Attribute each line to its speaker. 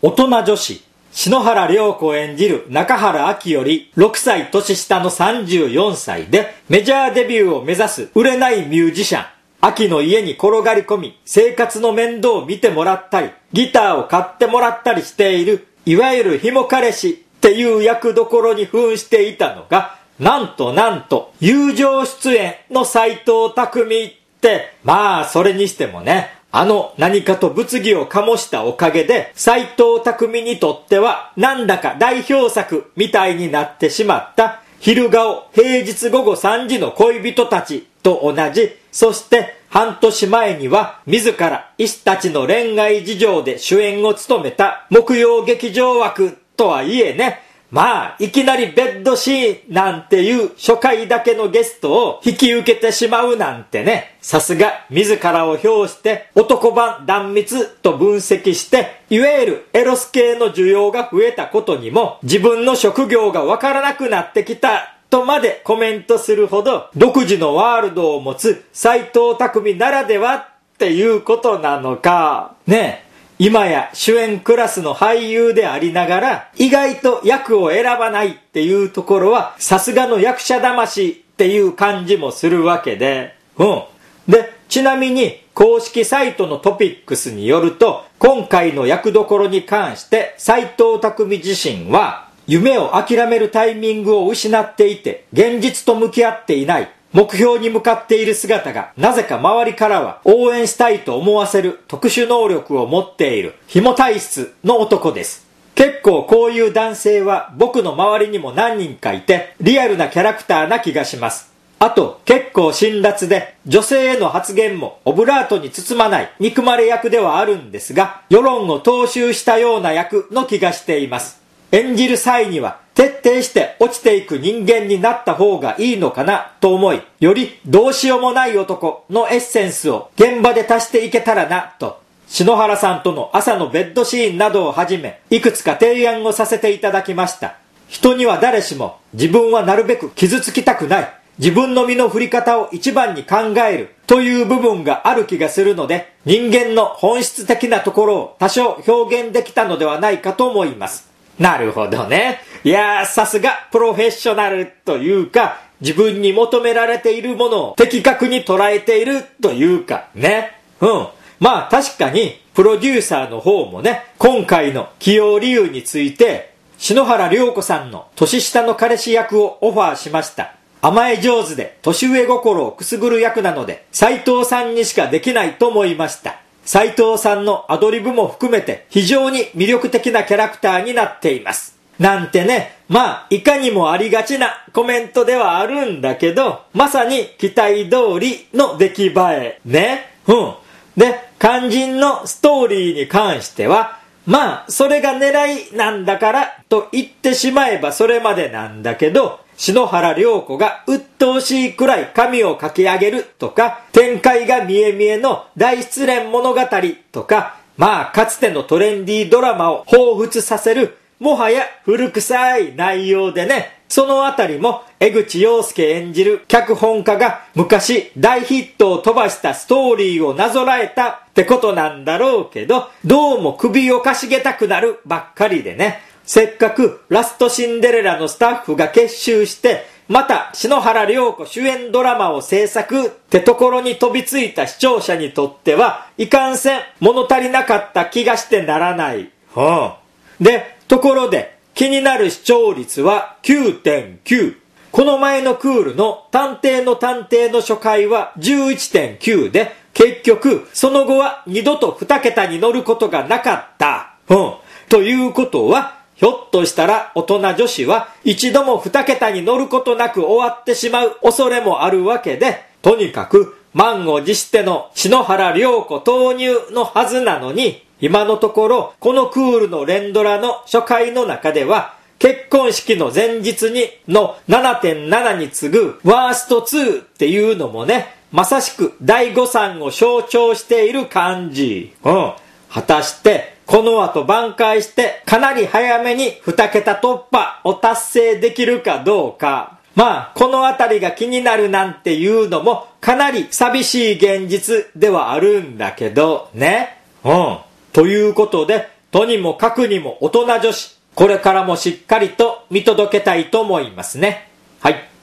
Speaker 1: 大人女子、篠原涼子演じる中原亜希より6歳年下の34歳でメジャーデビューを目指す売れないミュージシャン。亜希の家に転がり込み、生活の面倒を見てもらったり、ギターを買ってもらったりしている、いわゆるひも彼氏っていう役どころに扮していたのが、なんと、友情出演の斎藤工って、まあそれにしてもね、何かと物議を醸したおかげで、斎藤工にとっては、なんだか代表作みたいになってしまった、昼顔平日午後3時の恋人たちと同じ、そして半年前には自ら医師たちの恋愛事情で主演を務めた木曜劇場枠とはいえね、まあいきなりベッドシーンなんていう初回だけのゲストを引き受けてしまうなんてね、さすが自らを評して男版断蜜と分析して、いわゆるエロス系の需要が増えたことにも自分の職業がわからなくなってきたとまでコメントするほど独自のワールドを持つ斎藤工ならではっていうことなのかね。今や主演クラスの俳優でありながら意外と役を選ばないっていうところはさすがの役者魂っていう感じもするわけで、で、ちなみに公式サイトのトピックスによると、今回の役どころに関して斎藤工自身は夢を諦めるタイミングを失っていて現実と向き合っていない、目標に向かっている姿がなぜか周りからは応援したいと思わせる特殊能力を持っている紐体質の男です。結構こういう男性は僕の周りにも何人かいてリアルなキャラクターな気がします。あと結構辛辣で女性への発言もオブラートに包まない憎まれ役ではあるんですが、世論を踏襲したような役の気がしています。演じる際には徹底して落ちていく人間になった方がいいのかなと思い、よりどうしようもない男のエッセンスを現場で足していけたらなと、篠原さんとの朝のベッドシーンなどをはじめいくつか提案をさせていただきました。人には誰しも自分はなるべく傷つきたくない、自分の身の振り方を一番に考えるという部分がある気がするので、人間の本質的なところを多少表現できたのではないかと思います。なるほどね。いやー、さすがプロフェッショナルというか、自分に求められているものを的確に捉えているというかね。まあ確かにプロデューサーの方もね、今回の起用理由について篠原涼子さんの年下の彼氏役をオファーしました。甘え上手で年上心をくすぐる役なので斎藤さんにしかできないと思いました。斎藤さんのアドリブも含めて非常に魅力的なキャラクターになっています。なんてね、まあいかにもありがちなコメントではあるんだけど、まさに期待通りの出来栄えね。で、肝心のストーリーに関しては、まあそれが狙いなんだからと言ってしまえばそれまでなんだけど、篠原涼子が鬱陶しいくらい髪をかき上げるとか、展開が見え見えの大失恋物語とか、まあかつてのトレンディードラマを彷彿させる、もはや古臭い内容でね、そのあたりも江口洋介演じる脚本家が昔大ヒットを飛ばしたストーリーをなぞらえたってことなんだろうけど、どうも首をかしげたくなるばっかりでね、せっかくラストシンデレラのスタッフが結集してまた篠原涼子主演ドラマを制作ってところに飛びついた視聴者にとってはいかんせん物足りなかった気がしてならない。で、ところで気になる視聴率は 9.9。 この前のクールの探偵の探偵の初回は 11.9 で、結局その後は二度と2桁に乗ることがなかった。ということは、ひょっとしたら大人女子は一度も2桁に乗ることなく終わってしまう恐れもあるわけで、とにかく満を持しての篠原涼子投入のはずなのに、今のところこのクールの連ドラの初回の中では結婚式の前日にの 7.7 に次ぐワースト2っていうのもね、まさしく第誤算を象徴している感じ。果たしてこの後挽回してかなり早めに2桁突破を達成できるかどうか。まあこのあたりが気になるなんていうのもかなり寂しい現実ではあるんだけどね。ということでとにもかくにも大人女子、これからもしっかりと見届けたいと思いますね。はい。